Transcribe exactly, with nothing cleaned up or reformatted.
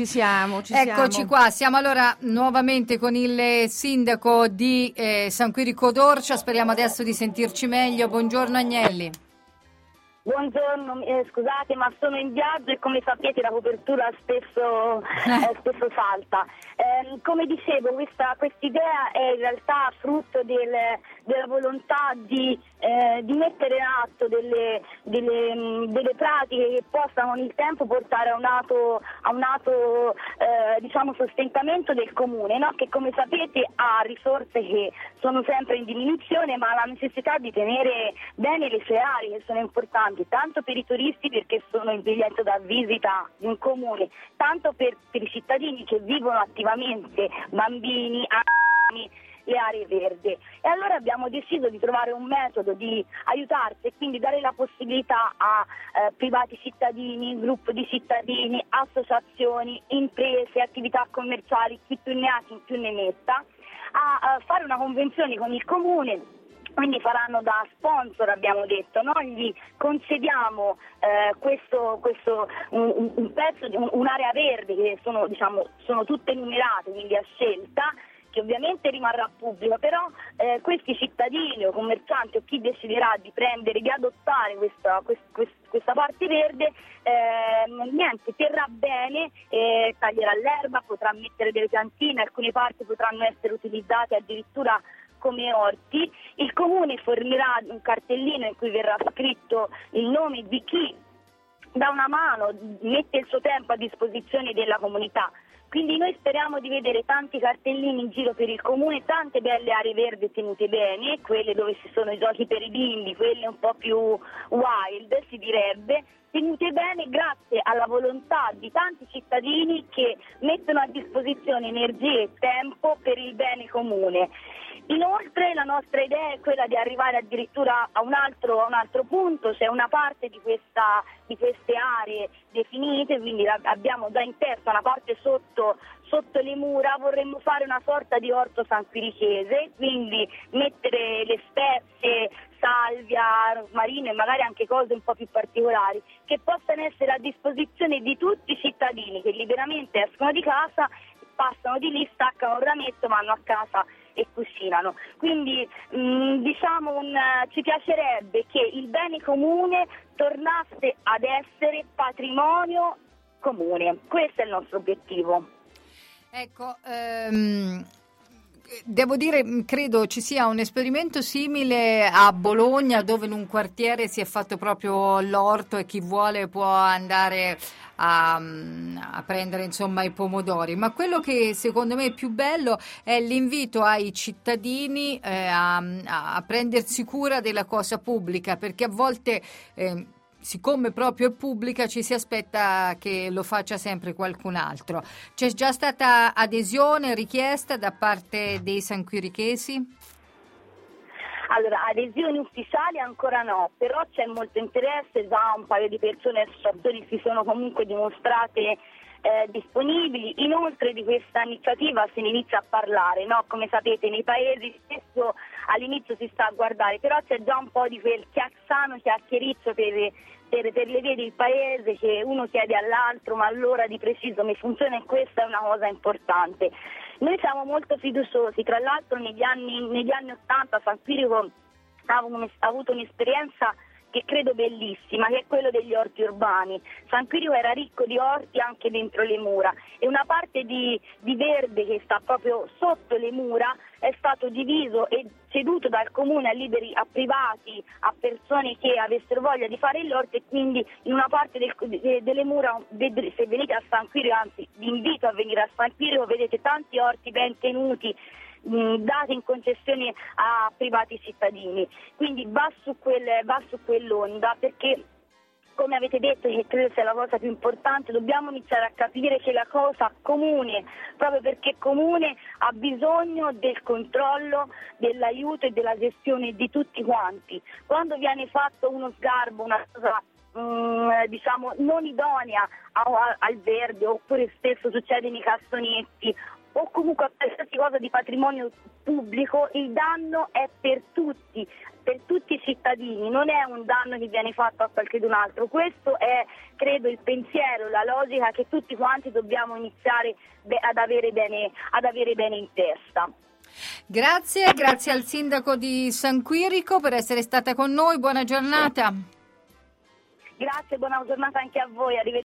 ci siamo, ci Eccoci siamo. qua, siamo allora nuovamente con il sindaco di eh, San Quirico d'Orcia, speriamo adesso di sentirci meglio. Buongiorno Agnelli. Buongiorno, eh, scusate ma sono in viaggio e come sapete la copertura spesso, eh, spesso salta. Eh, come dicevo, questa idea è in realtà frutto del, della volontà di, eh, di mettere in atto delle, delle, delle pratiche che possano nel tempo portare a un atto, a un atto eh, diciamo sostentamento del comune, no? Che come sapete ha risorse che sono sempre in diminuzione, ma ha la necessità di tenere bene le sue aree che sono importanti, tanto per i turisti perché sono il biglietto da visita di un comune, tanto per, per i cittadini che vivono attivamente, bambini, anziani, le aree verdi. E allora abbiamo deciso di trovare un metodo di aiutarsi e quindi dare la possibilità a eh, privati cittadini, gruppi di cittadini, associazioni, imprese, attività commerciali, chi più ne ha chi più ne metta, a, a fare una convenzione con il comune. Quindi faranno da sponsor, abbiamo detto, no? Gli concediamo eh, questo, questo un, un pezzo di un, un'area verde che sono, diciamo, sono tutte numerate, quindi a scelta, che ovviamente rimarrà pubblico, però eh, questi cittadini o commercianti o chi deciderà di prendere, di adottare questa, questa, questa parte verde, eh, niente, terrà bene, eh, taglierà l'erba, potrà mettere delle piantine, alcune parti potranno essere utilizzate addirittura come orti. Il comune fornirà un cartellino in cui verrà scritto il nome di chi dà una mano, mette il suo tempo a disposizione della comunità. Quindi noi speriamo di vedere tanti cartellini in giro per il comune, tante belle aree verdi tenute bene, quelle dove ci sono i giochi per i bimbi, quelle un po' più wild si direbbe, tenute bene grazie alla volontà di tanti cittadini che mettono a disposizione energie e tempo per il bene comune. Inoltre la nostra idea è quella di arrivare addirittura a un altro, a un altro punto, c'è una parte di, questa, di queste aree definite, quindi abbiamo già in testa una parte sotto, sotto le mura, vorremmo fare una sorta di orto sanquirichese, quindi mettere le spezie, salvia, rosmarino e magari anche cose un po' più particolari, che possano essere a disposizione di tutti i cittadini che liberamente escono di casa, passano di lì, staccano un rametto, vanno a casa e cucinano. Quindi mh, diciamo un, ci piacerebbe che il bene comune tornasse ad essere patrimonio comune. Questo è il nostro obiettivo. Ecco, ehm, devo dire, credo ci sia un esperimento simile a Bologna, dove in un quartiere si è fatto proprio l'orto e chi vuole può andare a, a prendere insomma i pomodori, ma quello che secondo me è più bello è l'invito ai cittadini eh, a, a prendersi cura della cosa pubblica, perché a volte eh, siccome proprio è pubblica ci si aspetta che lo faccia sempre qualcun altro. C'è già stata adesione, richiesta da parte dei sanquirichesi? Allora, adesioni ufficiali ancora no, però c'è molto interesse, già un paio di persone e associazioni si sono comunque dimostrate eh, disponibili. Inoltre di questa iniziativa se ne inizia a parlare, no? Come sapete nei paesi spesso all'inizio si sta a guardare, però c'è già un po' di quel chiassano chiacchiericcio per, per, per le vie del paese, che uno chiede all'altro ma allora di preciso mi funziona, e questa è una cosa importante. Noi siamo molto fiduciosi, tra l'altro negli anni, negli anni ottanta San Quirico ha avuto un'esperienza che credo bellissima, che è quello degli orti urbani. San Quirico era ricco di orti anche dentro le mura e una parte di, di verde che sta proprio sotto le mura è stato diviso e ceduto dal comune a liberi, a privati, a persone che avessero voglia di fare l'orto, e quindi in una parte del, de, delle mura, se venite a San Quirico, anzi vi invito a venire a San Quirico, vedete tanti orti ben tenuti, dati in concessione a privati cittadini, quindi va su, quel, va su quell'onda, perché come avete detto, che credo sia la cosa più importante, dobbiamo iniziare a capire che la cosa comune, proprio perché comune, ha bisogno del controllo, dell'aiuto e della gestione di tutti quanti. Quando viene fatto uno sgarbo, una cosa Mm, diciamo non idonea a, a, al verde, oppure spesso succede nei cassonetti, o comunque a qualsiasi cosa di patrimonio pubblico, il danno è per tutti, per tutti i cittadini, non è un danno che viene fatto a qualcun altro. Questo è, credo, il pensiero, la logica che tutti quanti dobbiamo iniziare ad avere bene, ad avere bene in testa. Grazie, grazie al sindaco di San Quirico per essere stata con noi, buona giornata. Grazie, buona giornata anche a voi, arrivederci.